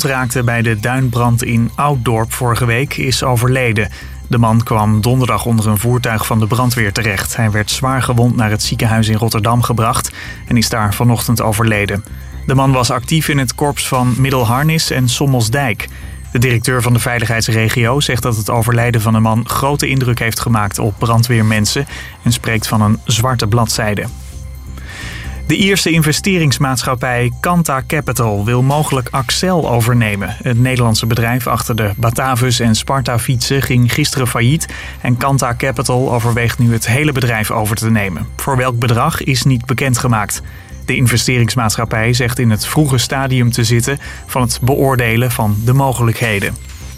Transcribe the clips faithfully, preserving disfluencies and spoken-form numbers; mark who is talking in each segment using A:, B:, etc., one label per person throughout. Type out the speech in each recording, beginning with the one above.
A: gewond raakte bij de duinbrand in Ouddorp vorige week, is overleden. De man kwam donderdag onder een voertuig van de brandweer terecht. Hij werd zwaar gewond naar het ziekenhuis in Rotterdam gebracht en is daar vanochtend overleden. De man was actief in het korps van Middelharnis en Sommelsdijk. De directeur van de veiligheidsregio zegt dat het overlijden van de man grote indruk heeft gemaakt op brandweermensen en spreekt van een zwarte bladzijde. De Ierse investeringsmaatschappij Kanta Capital wil mogelijk Accel overnemen. Het Nederlandse bedrijf achter de Batavus en Sparta-fietsen ging gisteren failliet en Kanta Capital overweegt nu het hele bedrijf over te nemen. Voor welk bedrag is niet bekendgemaakt. De investeringsmaatschappij zegt in het vroege stadium te zitten van het beoordelen van de mogelijkheden.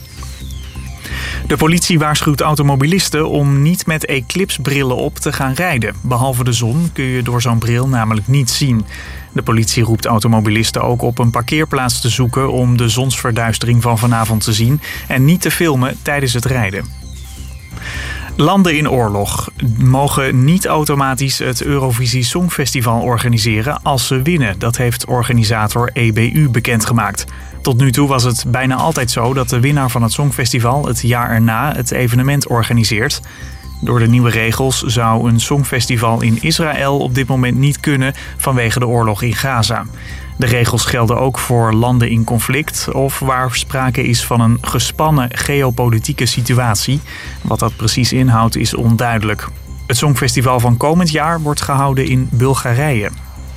A: De politie waarschuwt automobilisten om niet met eclipsbrillen op te gaan rijden. Behalve de zon kun je door zo'n bril namelijk niet zien. De politie roept automobilisten ook op een parkeerplaats te zoeken om de zonsverduistering van vanavond te zien en niet te filmen tijdens het rijden. Landen in oorlog mogen niet automatisch het Eurovisie Songfestival organiseren als ze winnen. Dat heeft organisator E B U bekendgemaakt. Tot nu toe was het bijna altijd zo dat de winnaar van het Songfestival het jaar erna het evenement organiseert. Door de nieuwe regels zou een songfestival in Israël op dit moment niet kunnen vanwege de oorlog in Gaza. De regels gelden ook voor landen in conflict of waar sprake is van een gespannen geopolitieke situatie. Wat dat precies inhoudt is onduidelijk. Het Songfestival van komend jaar wordt gehouden in Bulgarije.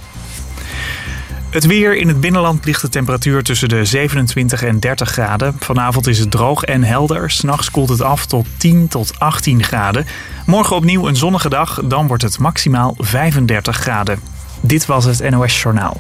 A: Het weer. In het binnenland ligt de temperatuur tussen de zevenentwintig en dertig graden. Vanavond is het droog en helder. 's Nachts koelt het af tot tien tot achttien graden. Morgen opnieuw een zonnige dag. Dan wordt het maximaal vijfendertig graden. Dit was het N O S Journaal.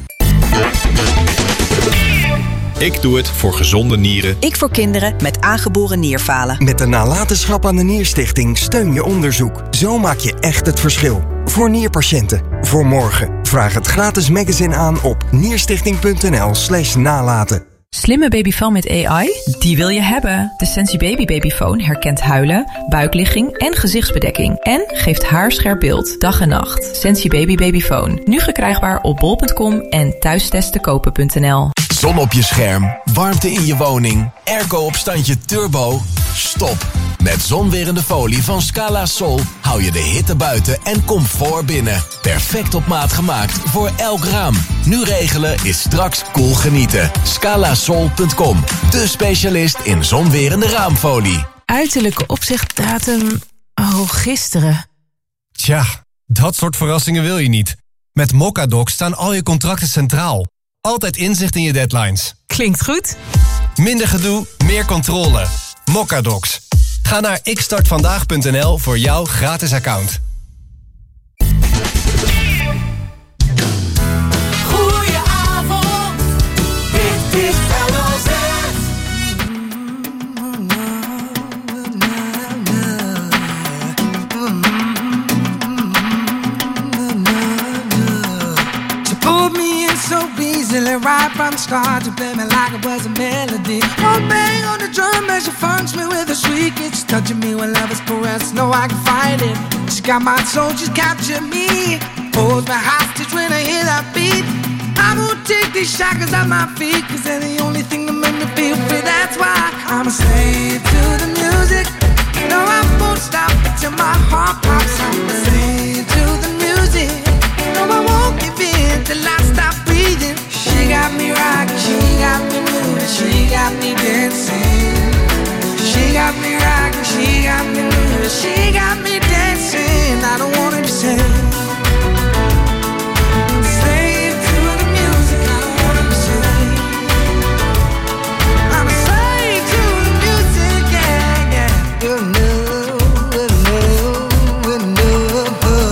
B: Ik doe het voor gezonde nieren.
C: Ik voor kinderen met aangeboren nierfalen.
D: Met de nalatenschap aan de Nierstichting steun je onderzoek. Zo maak je echt het verschil. Voor nierpatiënten. Voor morgen. Vraag het gratis magazine aan op nierstichting.nl slash nalaten.
E: Slimme babyfoon met A I? Die wil je hebben. De Sensi Baby Babyfoon herkent huilen, buikligging en gezichtsbedekking. En geeft haarscherp beeld, dag en nacht. Sensi Baby Babyfoon. Nu verkrijgbaar op bol punt com en thuistesttekopen punt n l.
F: Zon op je scherm, warmte in je woning, airco op standje turbo. Stop. Met zonwerende folie van Scala Sol hou je de hitte buiten en comfort binnen. Perfect op maat gemaakt voor elk raam. Nu regelen is straks cool genieten. scala sol punt com, de specialist in zonwerende raamfolie.
G: Uiterlijke opzichtdatum... Oh, gisteren.
H: Tja, dat soort verrassingen wil je niet. Met Mocadoc staan al je contracten centraal. Altijd inzicht in je deadlines.
G: Klinkt goed.
H: Minder gedoe, meer controle. Mocadocs. Ga naar ik start vandaag punt n l voor jouw gratis account.
I: Goedenavond, dit is L O Z.
J: She pulled me in so easily right from the start to play me like it was a melody. One bang on the drum as she funks me with a shriek. It's touching me when love is caressed. No, I can fight it. She's got my soul, she's captured me. Holds me hostage when I hear that beat. I won't take these shackles off my feet, cause they're the only thing that make me feel free. That's why I'm a slave to the music. No, I won't stop until my heart pops. I'm a slave to the music. No, I won't give in till I stop breathing. She got me rocking, she got me moving, she got me dancing. She got me rocking, she got me moving, she got me dancing. I don't wanna be saved. Slave to the music, I don't wanna be saved. I'm a slave to the music, yeah, yeah. Oh no, oh no, oh no.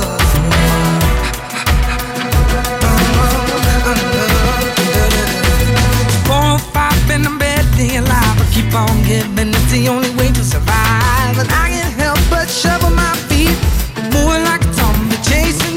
J: Four or five in the bed, the alive, I keep on giving. It's the only way to survive, and I can't help but shovel my feet, moving like a zombie, chasing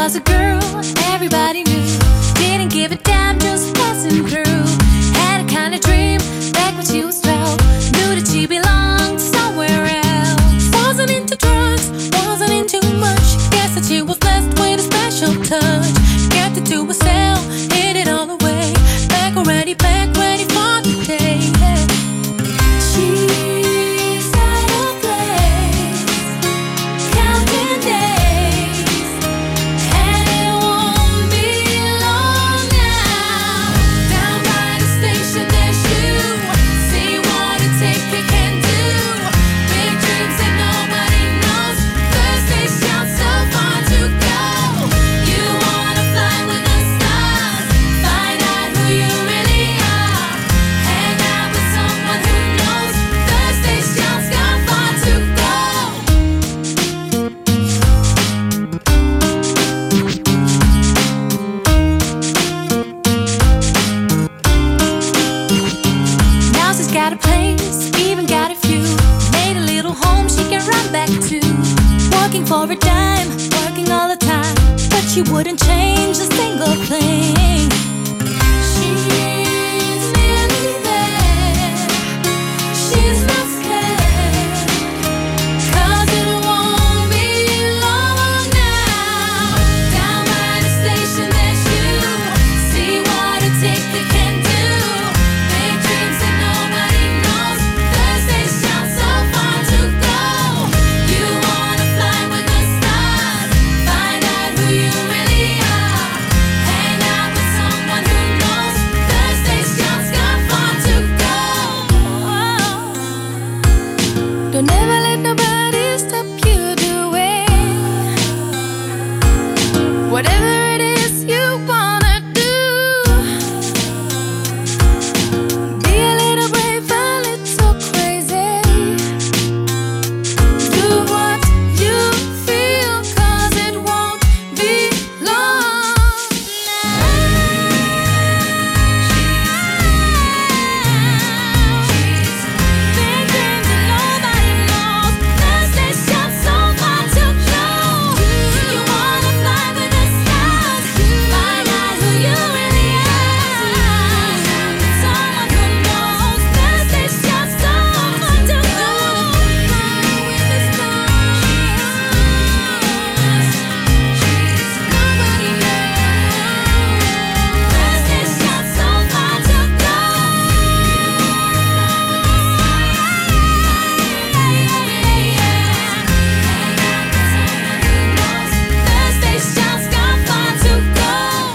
K: was a girl everybody knew. Didn't give a damn, just passing through. Had a kind of dream back when she was twelve. Knew that she belonged somewhere else. Wasn't into drugs, wasn't into much. Guess that she was blessed with a special touch. Kept it to herself, hid it all away. Back already, back ready for the day. She's at a place, counting days, and it won't be long now. Down by the station there's you. See what a ticket can do. Big dreams that nobody knows. Thursday sounds so far to go. You wanna fly with the stars, find out who you really are. Hang out with someone who knows. Thursday sounds got far to go. Now she's got a place, even got a few. Made a little home she can run back to. Working for a dime, working all the time, but she wouldn't change a single thing. She's nearly there. She's not scared, 'cause it won't be long now. Down by the station there's you. See what a ticket can do. Big dreams that nobody knows. Thursday sounds so far to go. You wanna fly with the stars, find out who you really are. Hang out with someone who knows. Thursday sounds got far to go. Don't ever let nobody stop you doing whatever it is you wanna do. Be a little brave, a little crazy. Do what you feel, 'cause it won't be long now. Big dreams and nobody knows. Thursday sounds so far to go. You wanna fly with the stars, find out who you really are. Someone who knows. Thursday sounds so far to go. Fly with the stars. Nobody knows. Thursday sounds so far to go. Thursday sounds got far to go.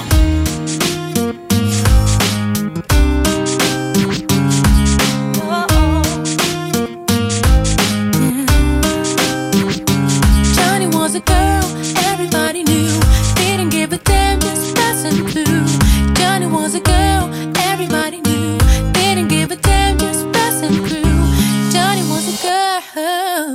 K: Johnny was a girl everybody knew. Didn't give a damn, just passing through. Johnny was a girl everybody knew. Didn't give a damn, just passing through. Johnny was a girl.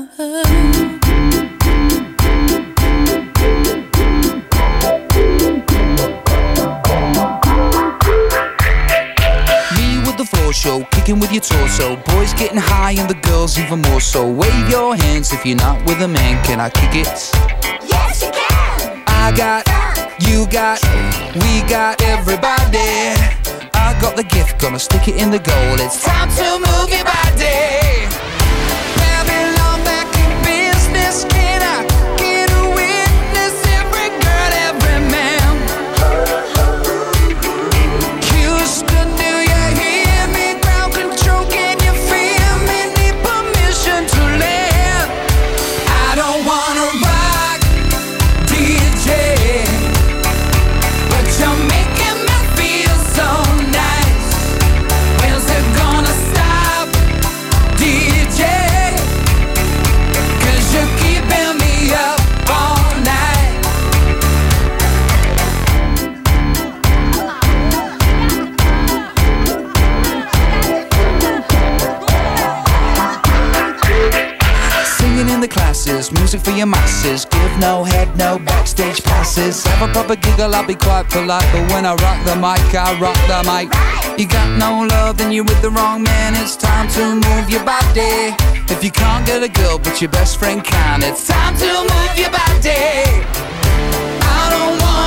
J: Me with the floor show, kicking with your torso. Boys getting high and the girls even more so. Wave your hands if you're not with a man. Can I kick it?
I: Yes, you can.
J: I got, you got, we got everybody. I got the gift, gonna stick it in the goal. It's time to move your body. Babylon back in business. Can I get a witness? Every girl, every man. Houston, do you hear me? Ground control, can you feel me? Need permission to land. I don't wanna rock, D J, but you're making me feel so nice. When's it gonna stop, D J? 'Cause you're keeping me up all night. Singing in the classes, music for your masses. Give no head, no backstage passes. Have a proper giggle, I'll be quite polite. But when I rock the mic, I rock the mic. You got no love, then you're with the wrong man. It's time to move your body. If you can't get a girl, but your best friend can, it's time to move your body. I don't want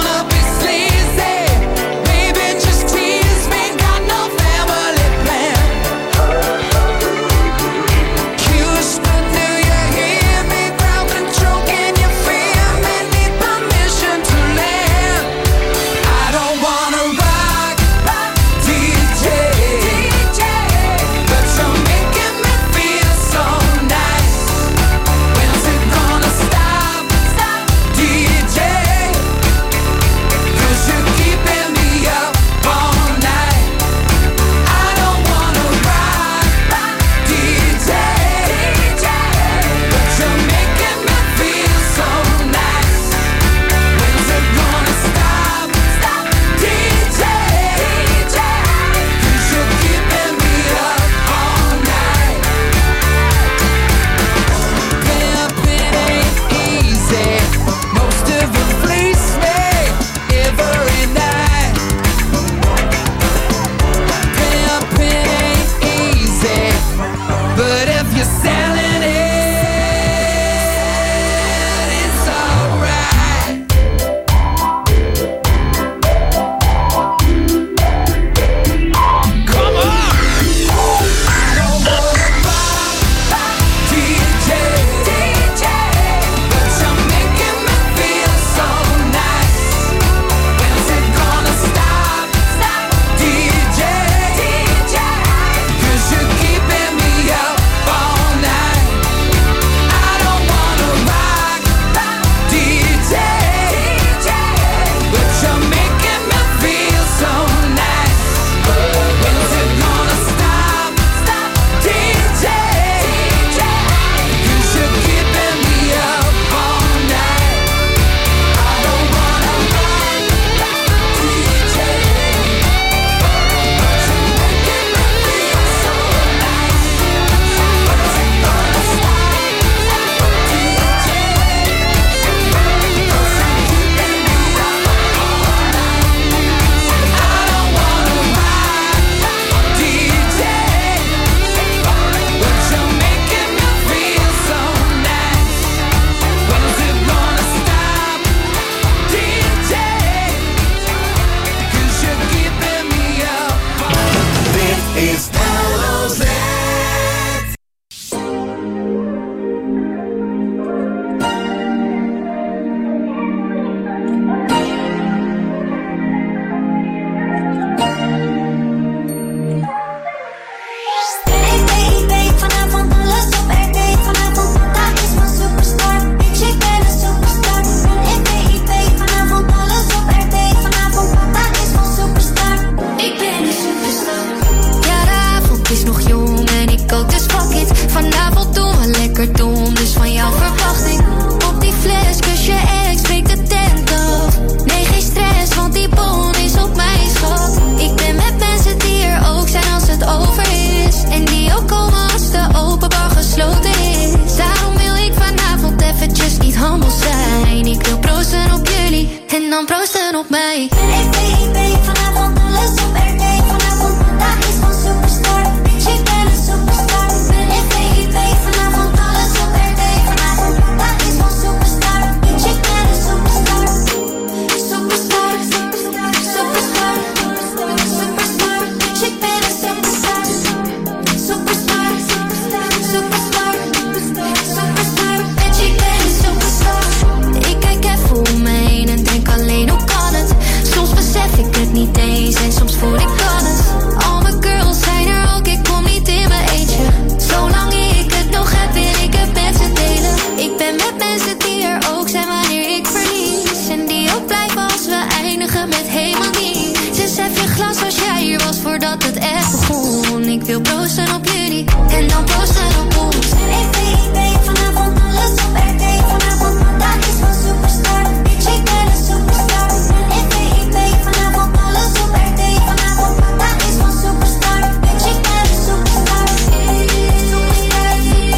K: op mij. Ik weet, ik vanavond alles op R K. Vanavond daar is van superstar. Bitch, ik ben een superstar. Ik weet, ik weet vanavond alles op R K. Vanavond daar is van superstar. Bitch, ik ben een superstar. Superstar, superstar, superstar, superstar. Bitch, ik ben een superstar. Superstar, superstar, superstar, superstar. Bitch, ik ben een superstar. Ik kijk even om me heen en denk alleen hoe kan het? Soms besef ik het niet eens en soms voel ik alles. Al mijn girls zijn er ook, ik kom niet in mijn eentje. Zolang ik het nog heb, wil ik het met ze delen. Ik ben met mensen die er ook zijn wanneer ik verlies. En die ook blijven als we eindigen met helemaal niets. Dus heb je glas als jij hier was voordat het echt begon. Ik wil proosten op jullie en dan proosten op ons. Ik weet, ik weet vanavond alles op R K. Vanavond daar is van superstar. Bitch, ik ben een superstar. Ik weet, ik weet vanavond alles op R K. Vanavond daar is van superstar. Bitch, ik ben een superstar. Superstar,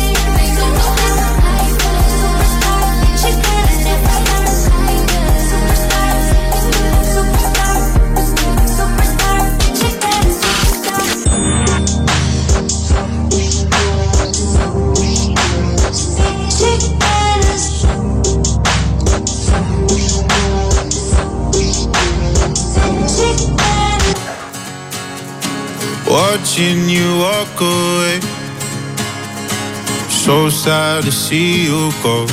K: superstar, bitch, ik ben een superstar. Superstar, superstar, superstar, bitch, ik ben een
L: Watching you walk away, so sad to see you go.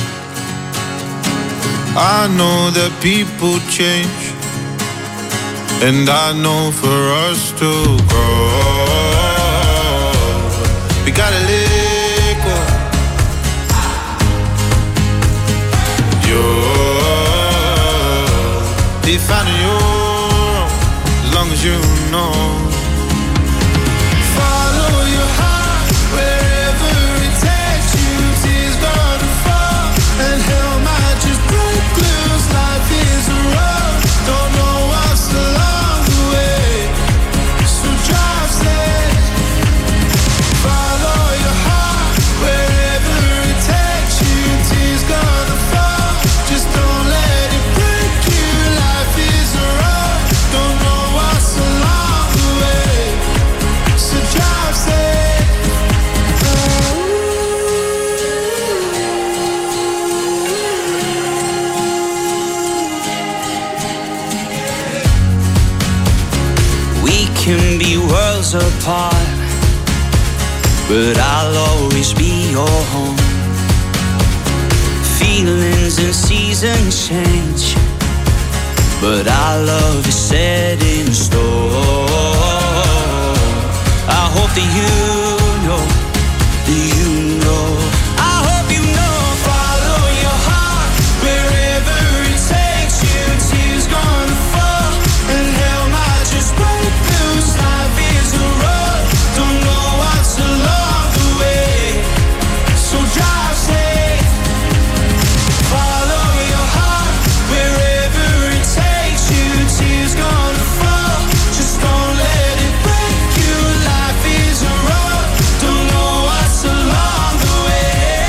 L: I know that people change, and I know for us to grow, we gotta let go. You're be finding your own, as long as you know.
M: Can be worlds apart, but I'll always be your home. Feelings and seasons change, but our love is set in stone. I hope that you know, that you know. I hope you know. Follow your heart wherever it takes you. Tears gonna fall and hell might just break loose. Life is a road, don't know what's along the way, so drive safe. Follow your heart wherever it takes you. Tears gonna fall, just don't let it break you. Life is a road, don't know what's along the way.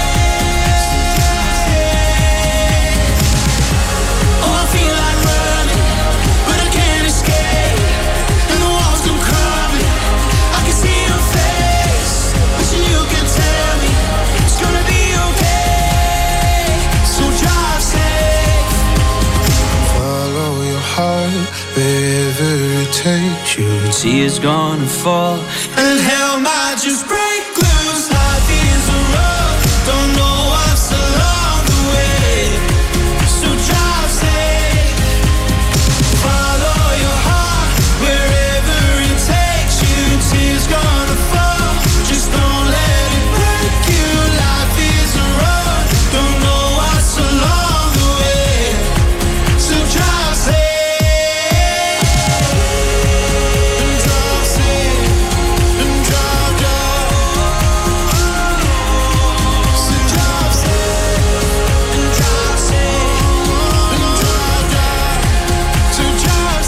M: Oh, I feel like running, but I can't escape, and the walls come crumbling. I can see your face, wishing you can tell me it's gonna be okay, so drive safe.
L: Follow your heart wherever it takes you.
M: Tears gonna fall
L: And hell might just break loose. Life is a road, don't know what's along the way, so drive safe. Follow your heart wherever it takes you. Tears gonna fall, just don't let it break you. Life is a road, don't know what's along the way, so drive safe. And drive safe, and drive down. So drive safe, and drive safe, and drive down. So drive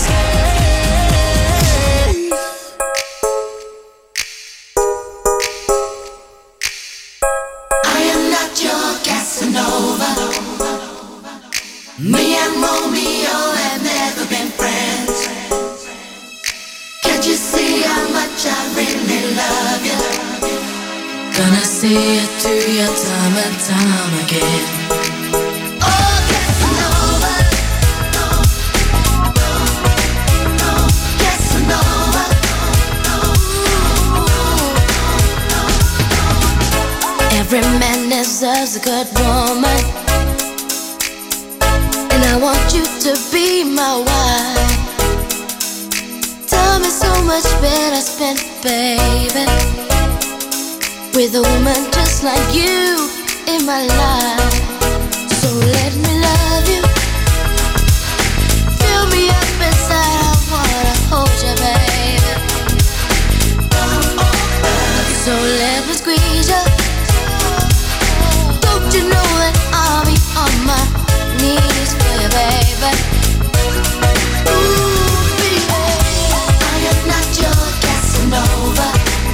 L: safe.
J: I am not your Casanova. Me and Romeo have never been
K: see it through you time and time again. Every man deserves a good woman, and I want you to be my wife. Tell me so much better spent, baby, with a woman just like you in my life. So let me love you, fill me up inside, I wanna hold you, baby. So let me squeeze you. You know that I'll be on my knees for you, baby. Ooh, baby, I am not your Casanova.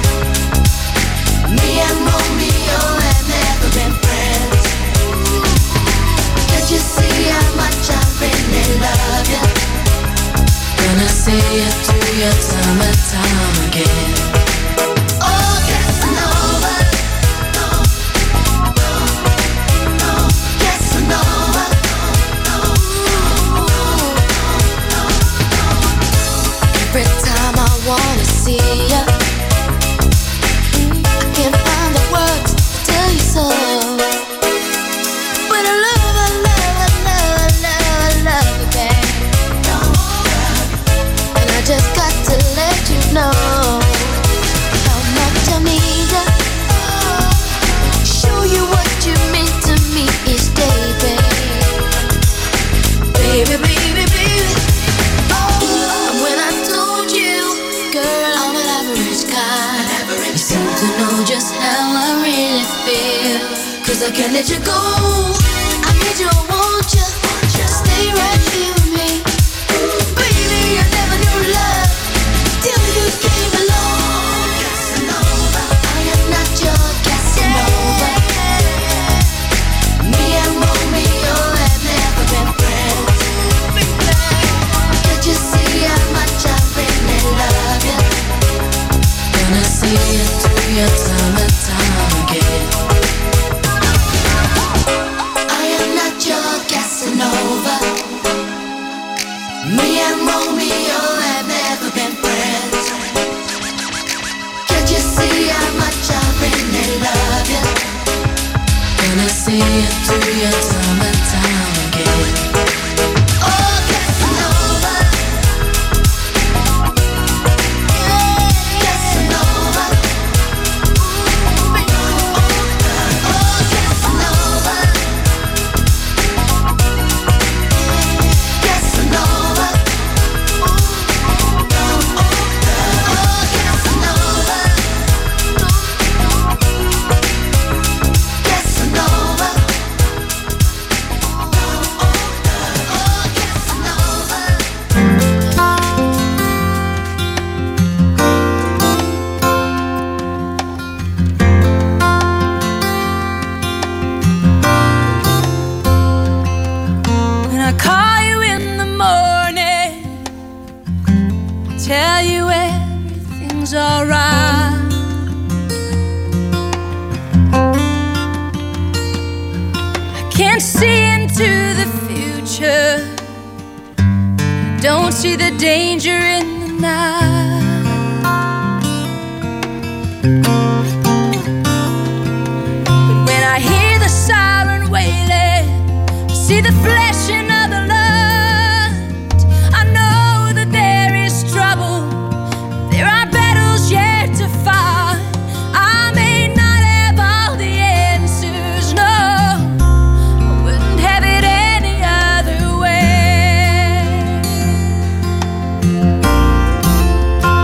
K: Me and Romeo have never been friends. Can't you see how much I really love you? Gonna see it through your time and time again. Oh, Casanova. Every time I wanna see ya, I can't find the words to tell you so. But I love, I love, I love, I love, I love you, babe. And I just got to let you know how much I need ya. Show you what you mean to me each day, babe. Baby, baby, baby. And when I told you, girl, I'm an average guy, you seem to know just how I really feel. Cause I can't let you go, I need you, I want you, stay right here with me. Baby, I never knew love till you came along. Casanova, I am not your Casanova. Me and Romeo have never been friends. Can't you see how much I really love you? Gonna see it through your time and time again. I am not your Casanova. Me and Romeo have never been friends. Can't you see how much I really love you? Gonna see it through your time and time again. Oh, Casanova. Casanova. Oh, Casanova. Casanova.
N: When I call you in the morning, tell you everything's alright. I can't see into the future, don't see the danger in the night. But when I hear the siren wailing, I see the flashing of the light. I know that there is trouble, there are battles yet to fight. I may not have all the answers, no, I wouldn't have it any other way.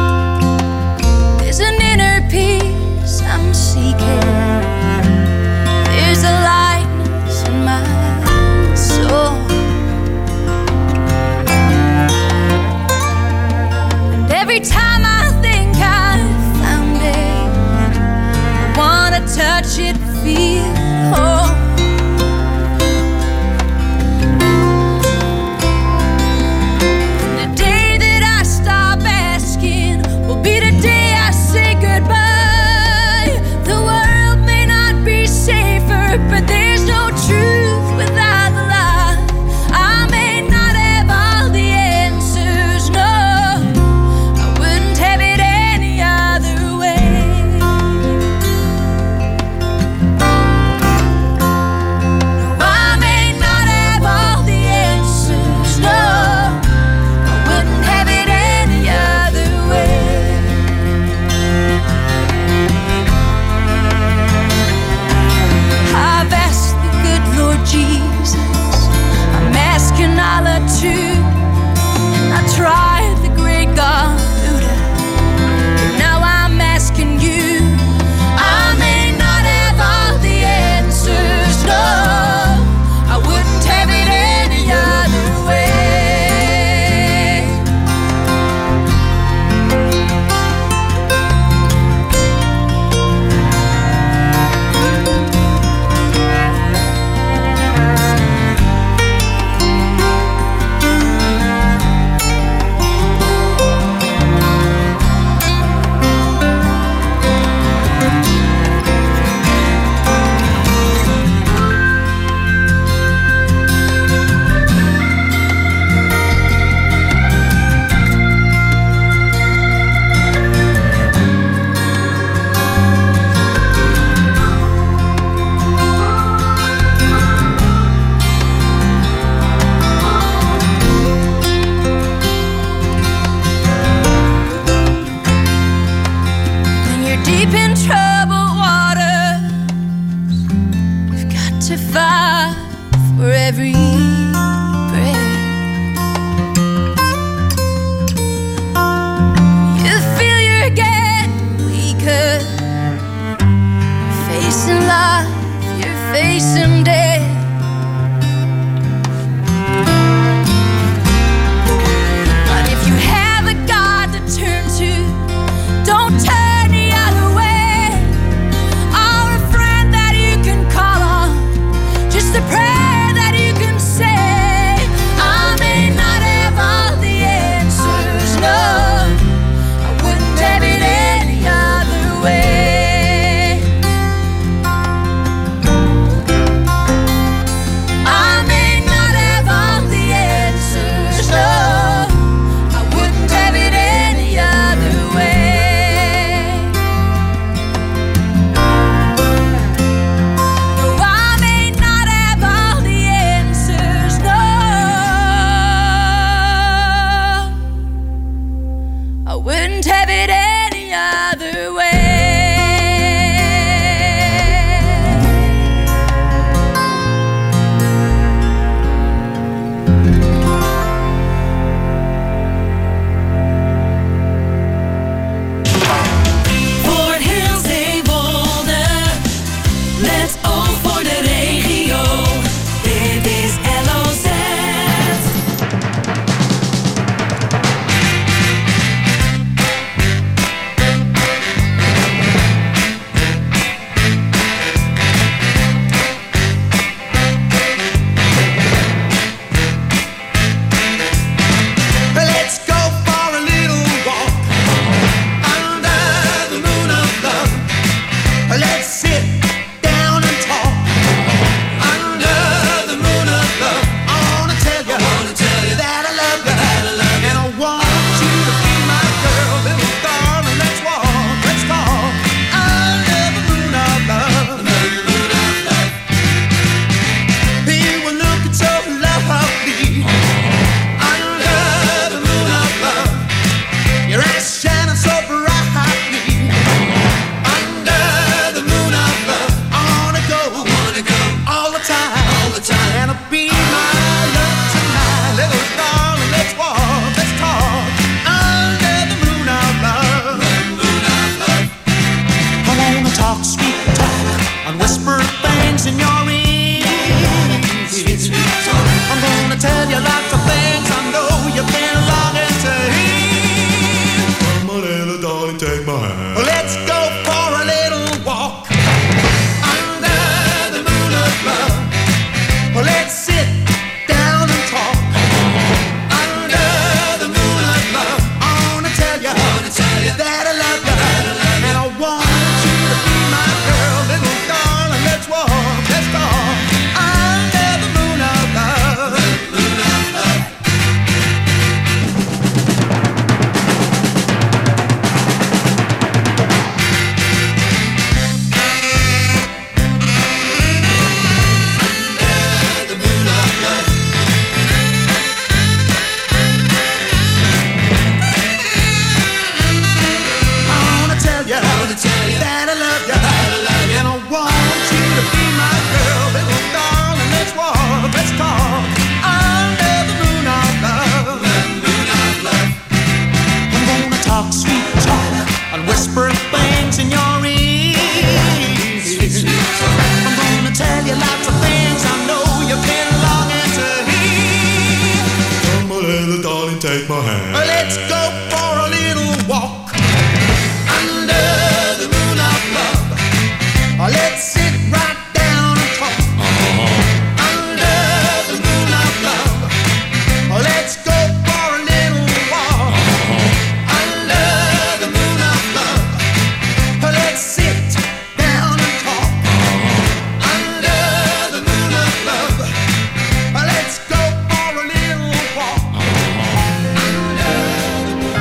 L: darling, take my hand.
J: Let's go for a little walk under the moon of love. Let's sit right down and talk uh-huh. under the moon of love. Let's go for a little walk uh-huh. under the moon of love. Let's sit down and talk uh-huh. under the moon of love. Let's go for a little walk uh-huh. under the moon.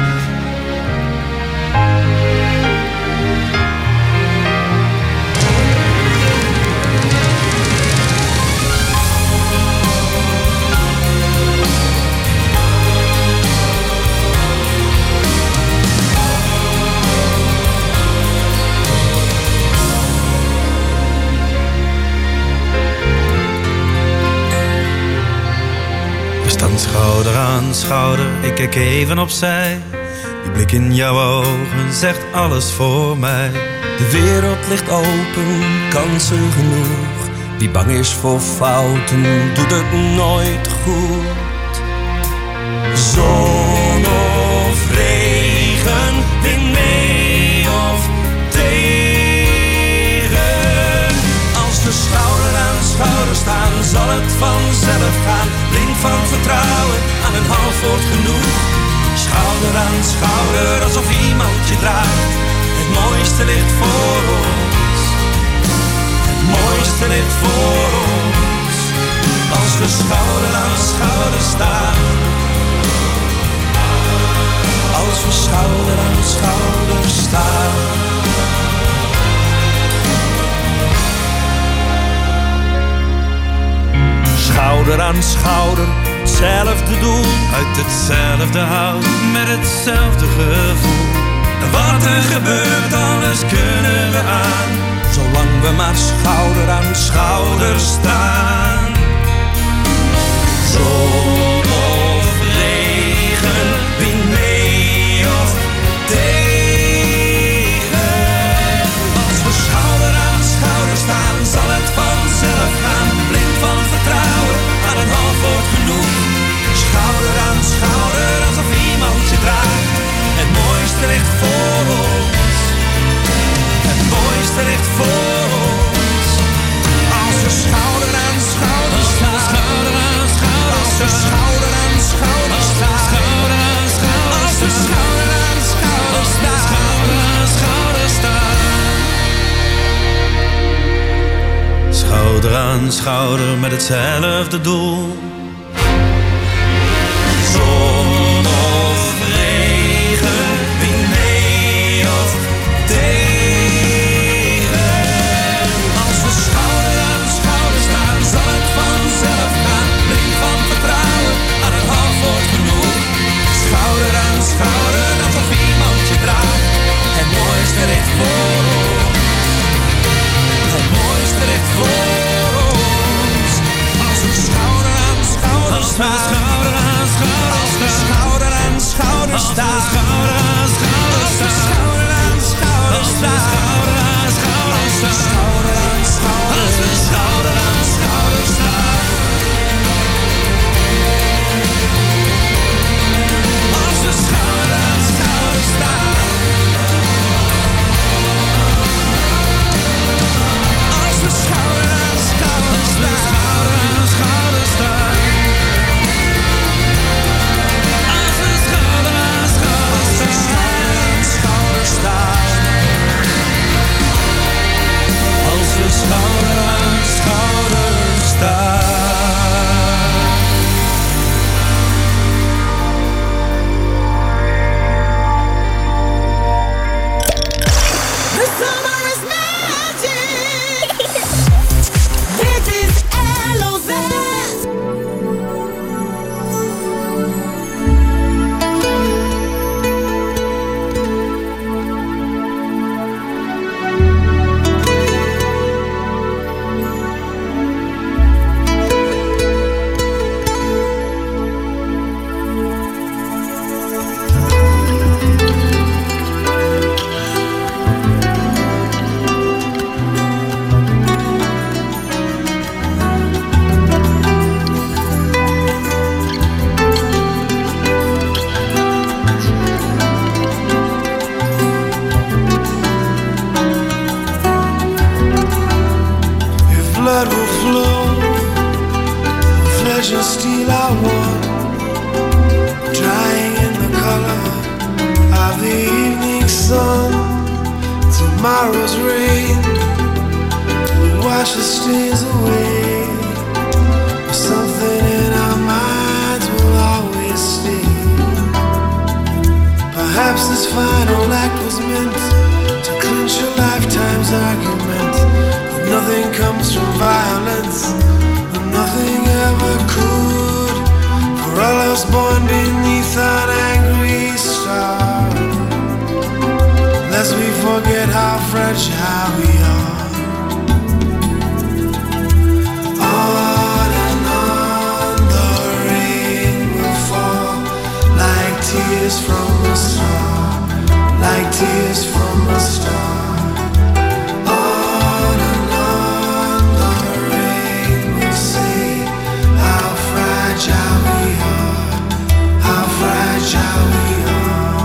O: We staan schouder aan schouder, ik kijk even opzij. Die blik in jouw ogen zegt alles voor mij.
P: De wereld ligt open, kansen genoeg. Wie bang is voor fouten, doet het nooit goed. Zon of regen, wind mee of tegen. Als we schouder aan schouder staan, zal het vanzelf gaan. Blind van vertrouwen, aan een half woord genoeg. Schouder aan schouder, alsof iemand je draagt. Het mooiste ligt voor ons. Het mooiste ligt voor ons. Als we schouder aan schouder staan. Als we schouder aan schouder staan.
O: Schouder aan schouder, hetzelfde doel. Uit hetzelfde hout, met hetzelfde gevoel. Wat er gebeurt, alles kunnen we aan. Zolang we maar schouder aan schouder staan. Zon of regen, wind mee of tegen. Als we schouder aan schouder staan, zal het vanzelf gaan. Blind van vertrouwen, aan een half woord genoeg. Schouder aan schouder, alsof iemand je draagt. Het mooiste ligt voor ons. Het mooiste ligt voor ons. Als we schouder aan schouder staan. Schouder aan schouder Als we schouder aan schouder staan. Schouder aan schouder Als we schouder aan schouder staan. Schouder aan schouder staan. Schouder aan schouder met hetzelfde doel. Zon of regen, wind mee of tegen. Als we schouder aan schouder staan, zal het vanzelf gaan. Blind van vertrouwen, aan een half woord genoeg. Schouder aan schouder, alsof iemand je draagt. Het mooiste ligt voor ons. Het mooiste ligt voor ons. Als we schouder aan schouder
J: tomorrow's rain wash the stains away. Something in our minds will always stay. Perhaps this final act was meant to clinch a lifetime's argument. That nothing comes from violence, and nothing ever could. For all us born beneath an angry star, lest we forget how fragile we are. On and on the rain will fall, like tears from a star, like tears from a star. On and on the rain will say how fragile we are, how fragile we are.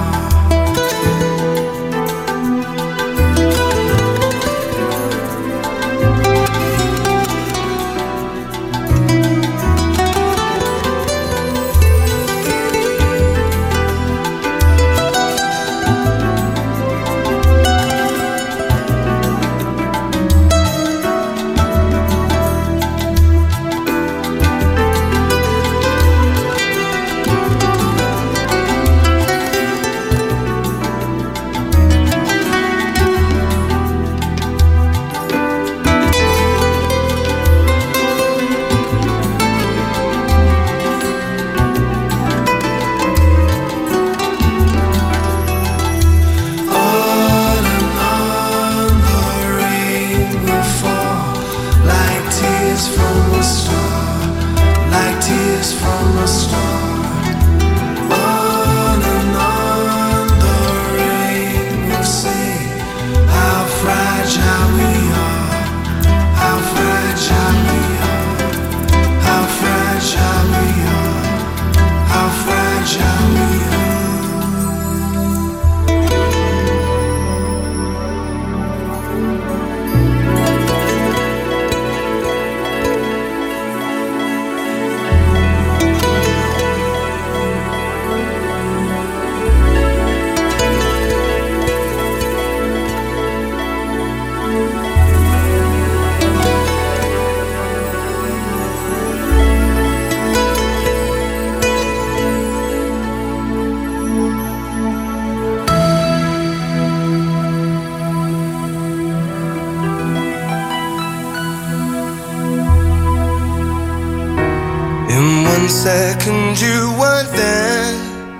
Q: Second you weren't there,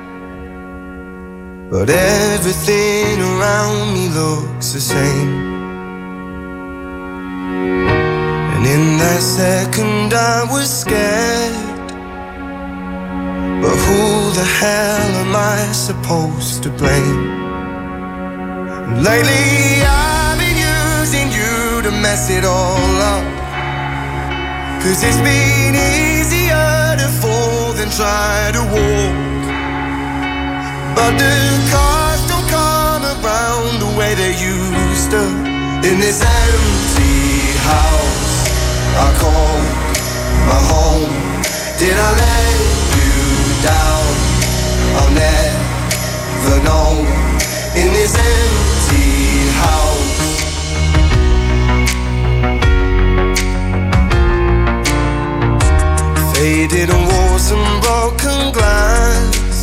Q: but everything around me looks the same. And in that second I was scared, but who the hell am I supposed to blame? And lately I've been using you to mess it all up, 'cause it's been easier to fall than try to walk. But the cars don't come around the way they used to. In this empty house I call my home, did I let you down? I'll never know. In this empty house, faded walls and broken glass,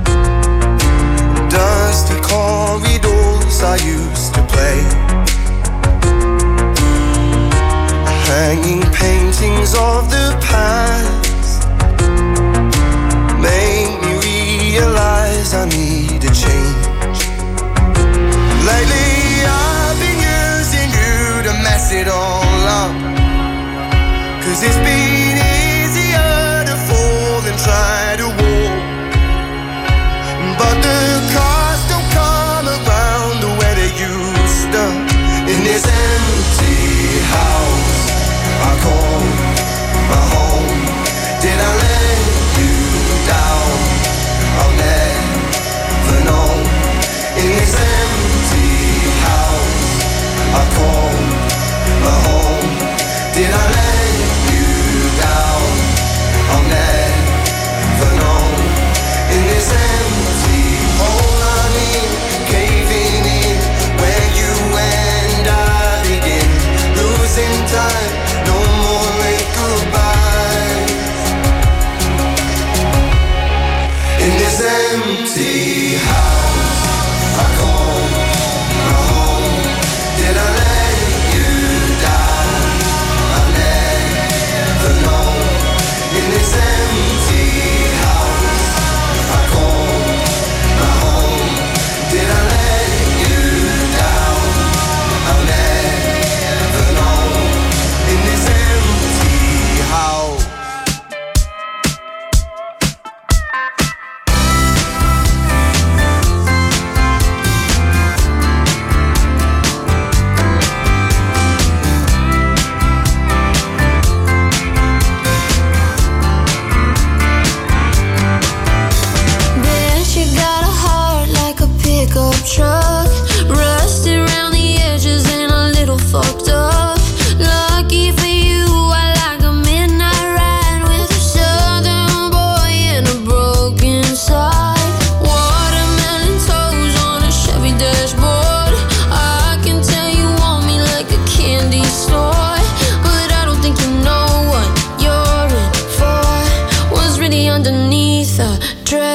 Q: dusty corridors I used to play, hanging paintings of the past make me realize I need a change. Lately I've been using you to mess it all up, 'cause it's been try to walk, but the cars don't come around the way they used to. In this empty house I call my home, did I let you down? I'll never know. In this empty house I call my home, did I let you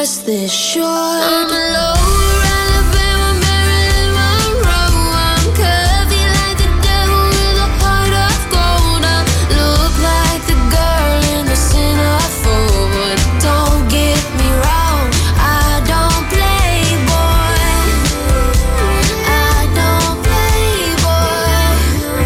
N: just this short. I'm lower Alabama, Marilyn Monroe. I'm curvy like the devil with a heart of gold. I look like the girl in the centerfold, but don't get me wrong, I don't play boy. I don't play boy.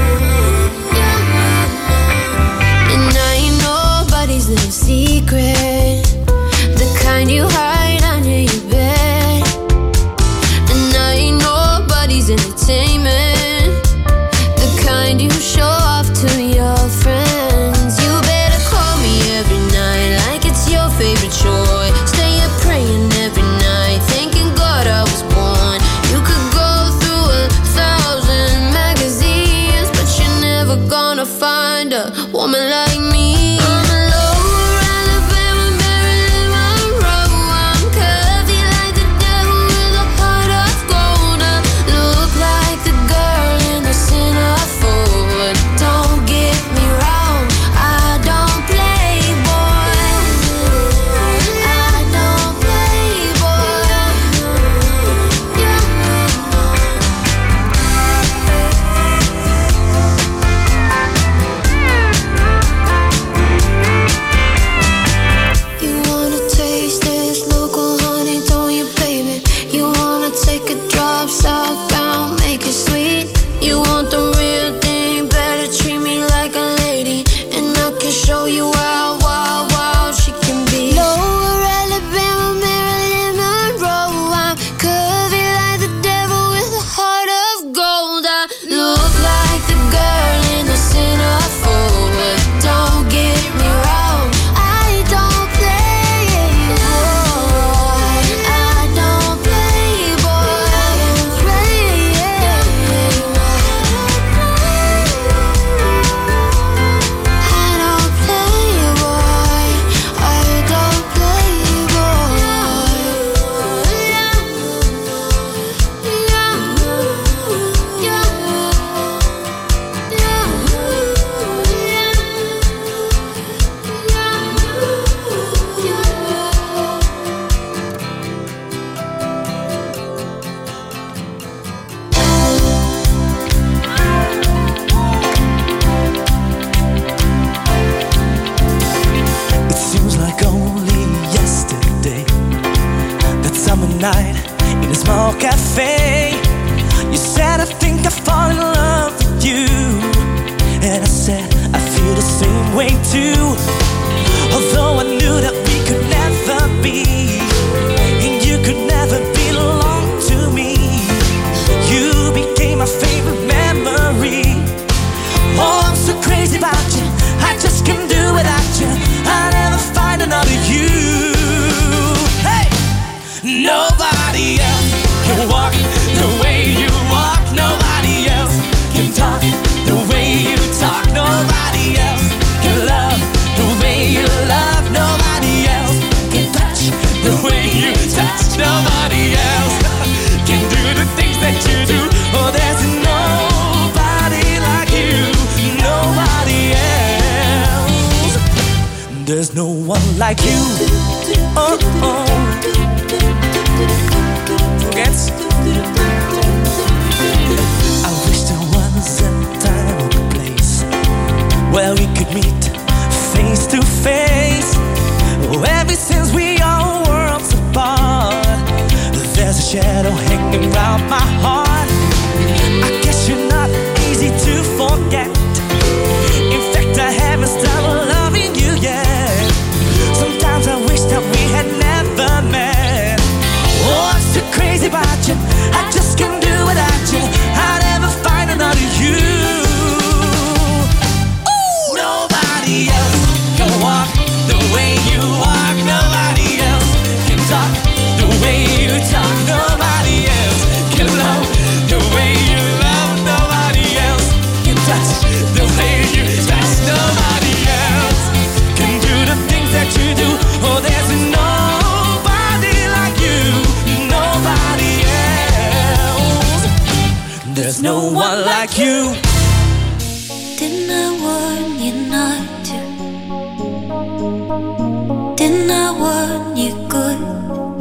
N: And I ain't nobody's little secret, the kind you hide under your bed. And I ain't nobody's entertainment, the kind you show off to your friends. You better call me every night like it's your favorite chore. Stay up praying every night, thanking God I was born. You could go through a thousand magazines, but you're never gonna find a woman like me. I'm a lower Alabama, Marilyn Monroe. I'm curvy like the devil with a heart of gold. I look like the girl in the centerfold, but don't get me wrong, I don't play boy. I don't play boy. Yeah. You wanna taste this local honey, don't you, baby? You wanna take a drop southbound, make it sweet. You want the real thing, better treat me like a lady, and I can show you how wild, wild she can be. Lower Alabama, Marilyn Monroe. I'm curvy like the devil with a heart of gold. I look like the girl in the centerfold, but don't get me wrong, I don't play boy. I don't play boy. I don't play I don't play boy. I don't play
R: It seems like only yesterday, that summer night in a small cafe, you said, I think I fall in love with you. And I said, I feel the same way too. Although I knew that we could never be, and you could never belong to me, you became my favorite memory. Oh, I'm so crazy about you, I just can't do without you. I'll never find another you. Hey! Nobody else can walk the way you walk. Nobody else can talk the way you talk. Nobody else can love the way you love. Nobody else can touch the way you touch. Nobody else can do the things that you do. Oh, there's nobody like you. Nobody else. There's no one like you. Oh, oh. Forgets. I wish there was a time or a place where we could meet face to face. Oh, ever since we are worlds apart, there's a shadow hanging around my heart. I guess you're not easy to forget. In fact, I haven't stopped loving you yet. Sometimes I wish that we had never met. Oh, I'm so crazy about you, I just can't do without you. I'll never find another you. Ooh, nobody else can walk the way you walk. Nobody else can talk the way you talk. Nobody else can love the way you love. Nobody else can touch the way you touch. Nobody else can do the things that you do. Oh, there's nobody like you. Nobody else. There's no one like you.
N: Didn't I warn you not to? Didn't I warn you good?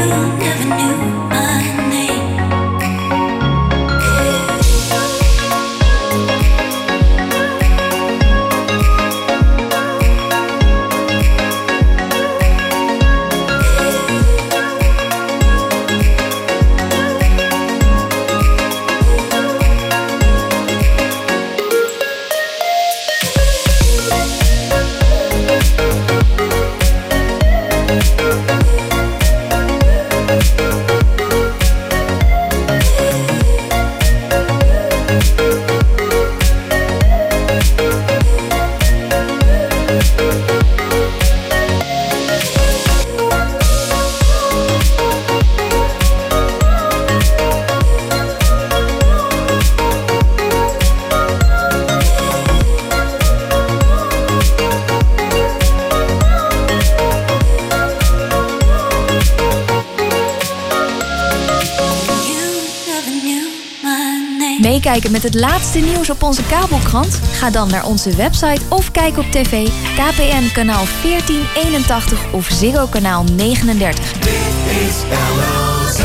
K: Meekijken met het laatste nieuws op onze kabelkrant? Ga dan naar onze website of kijk op tv K P N kanaal veertien eenentachtig of Ziggo kanaal negenendertig.
L: Dit is L L Z.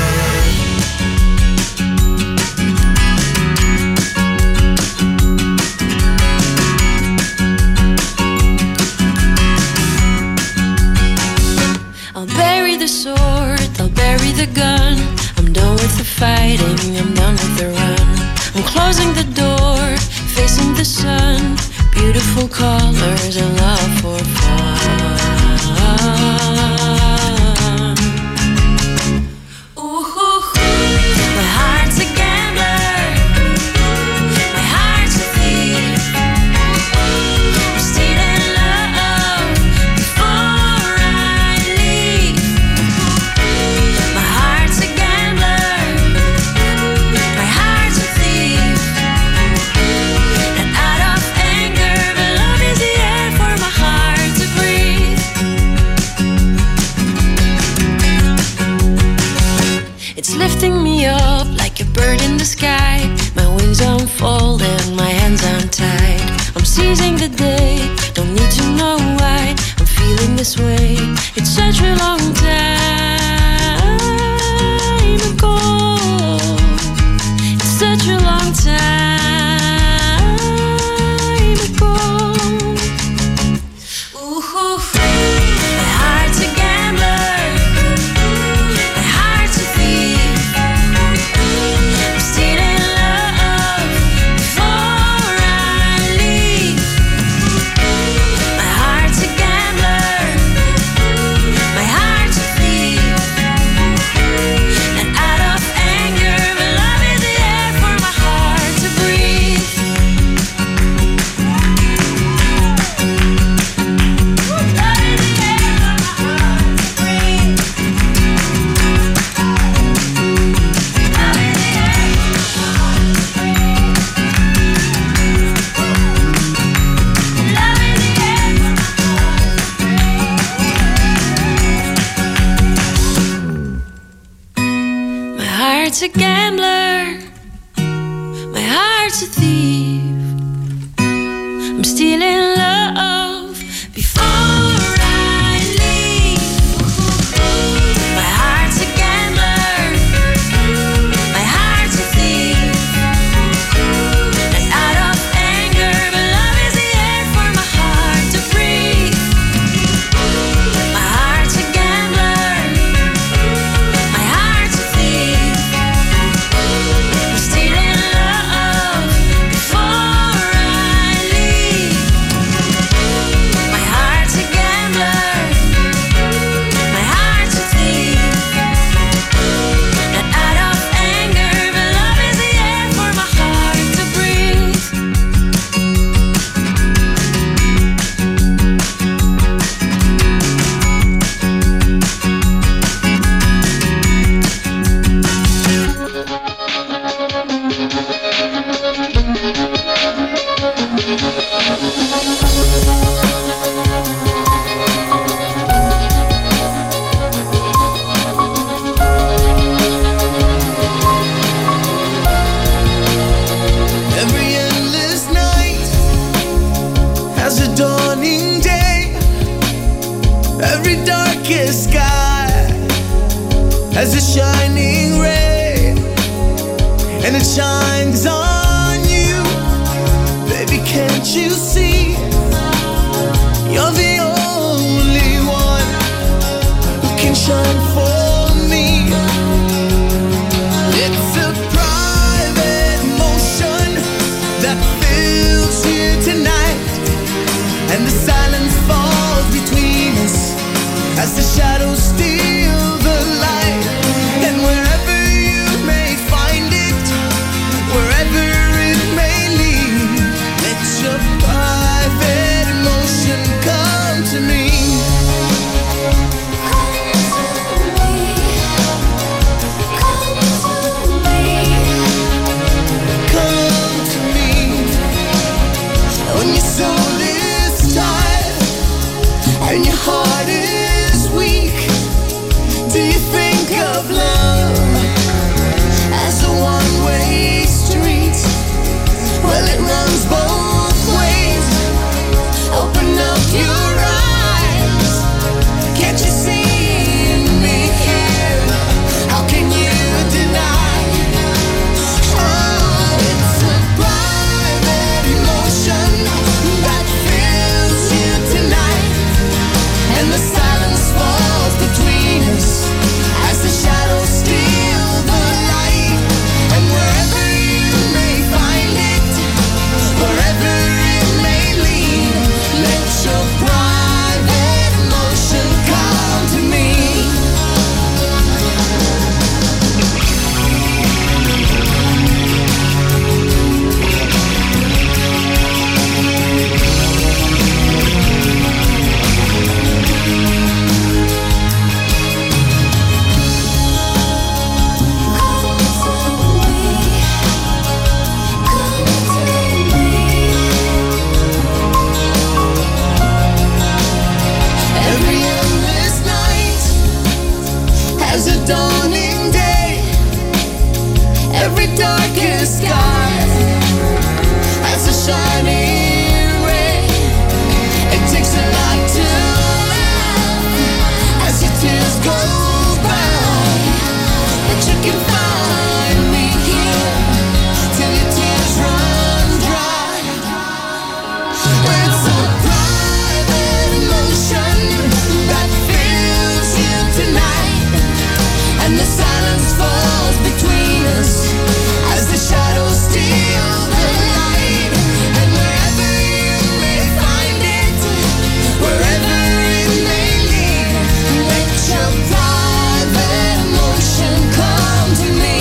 S: I'll bury the sword, I'll bury the gun. I'm done with the fighting, I'm done with the run. I'm closing the door, facing the sun. Beautiful colors and love for fun. Ooh, ooh, ooh. My heart's a gambler, my heart's a thief. I'm stealing love before I leave. My heart's a gambler, my heart's a thief. And out of anger, my love is the air for my heart to breathe. It's lifting me up like a bird in the sky. My wings unfold and my hands untied. I'm seizing the day, don't need to know why I'm feeling this way. It's such a long time ago. It's such a long time ago. Ooh, ooh, ooh. My heart's a gambler, my heart's a thief. I'm stealing love before I leave. My heart's a gambler, my heart's a thief. And out of anger, my love is the air for my heart to breathe. Love is the air for my heart to breathe. Love is the air for my heart to breathe. Love is the air for my heart to breathe. My heart's a gambler, my heart's a thief. I'm stealing love before I leave. My heart's a gambler, my heart's a thief. And out of anger, my love is the air for my heart to breathe. My heart's a gambler, my heart's a thief. I'm stealing love before
L: as a shining ray, and it shines on you. Baby, can't you see? You're the only one who can shine for me. It's a private motion that fills you tonight, and the silence falls between us as the shadows steal the light. And wherever you may find it, wherever it may lead, let your private emotion come to me. Come to me. When your soul is tired and your heart is weak, do you think of love as a one-way street? Well, it runs both ways. Open up your eyes. Can't you see me here? How can you deny? Oh, it's a private emotion that fills you tonight, and the silence falls between us as the shadows steal the light. And wherever you may find it, wherever it may lead, let your private emotion come to me. Every endless night has a dawning day. Every darkest sky has a shining ray. It takes a lot to laugh as your tears go by, but you can find me here till your tears run dry. It's a private emotion that fills you tonight, and the silence falls between us as the shadows steal the light. And wherever you may find it, wherever it may lead, let your private emotion come to me.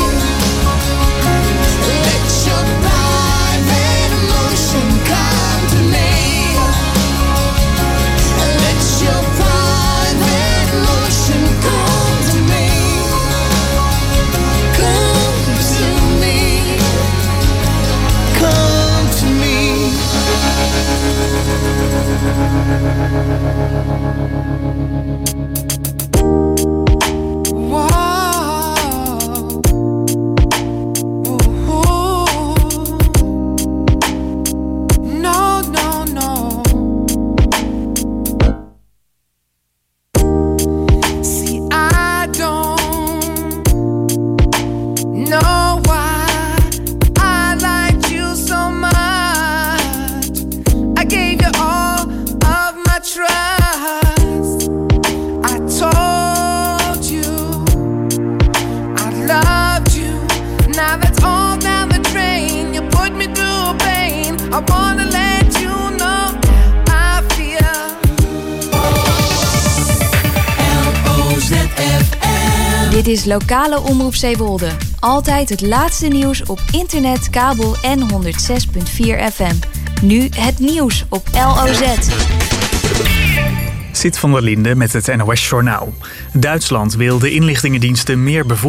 L: Let your private emotion come to me. Let your private emotion come to me. Come to me. Come to me. Wow. Ooh. No, no, no. See, I don't know why I liked you so much. I gave you all of my trust. I told you I loved you. Now that's all down the drain. You put me through pain. I wanna let you know how I feel.
T: L O Z F M.
U: Dit is lokale Omroep Zeewolde. Altijd het laatste nieuws op internet, kabel en honderd zes komma vier F M. Nu het nieuws op L O Z.
A: Sit van der Linde met het N O S Journaal. Duitsland wil de inlichtingendiensten meer bevoegdheden